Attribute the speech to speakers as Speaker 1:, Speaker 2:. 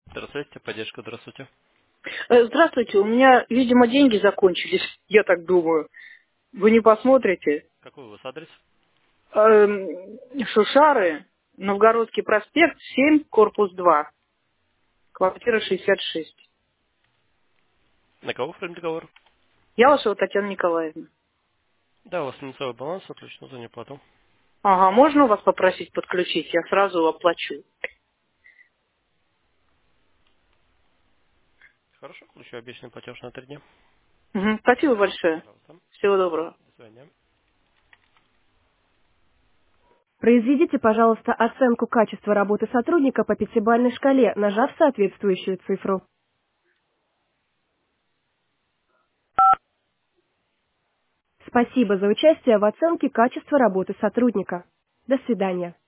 Speaker 1: Здравствуйте, поддержка, здравствуйте.
Speaker 2: Здравствуйте, у меня, видимо, деньги закончились, я так думаю. Вы не посмотрите?
Speaker 1: Какой у вас адрес?
Speaker 2: Шушары, Новгородский проспект, 7, корпус 2, квартира 66.
Speaker 1: На кого оформим договор?
Speaker 2: Ялышева Татьяна Николаевна.
Speaker 1: Да, у вас минусовой баланс, отлично, за неплату.
Speaker 2: Ага, можно у вас попросить подключить? Я сразу оплачу.
Speaker 1: Хорошо, включу обещанный платеж на 3 дня.
Speaker 2: Мгм, спасибо большое.
Speaker 1: Пожалуйста.
Speaker 2: Всего доброго.
Speaker 1: До свидания.
Speaker 3: Произведите, пожалуйста, оценку качества работы сотрудника по пятибалльной шкале, нажав соответствующую цифру. Спасибо за участие в оценке качества работы сотрудника. До свидания.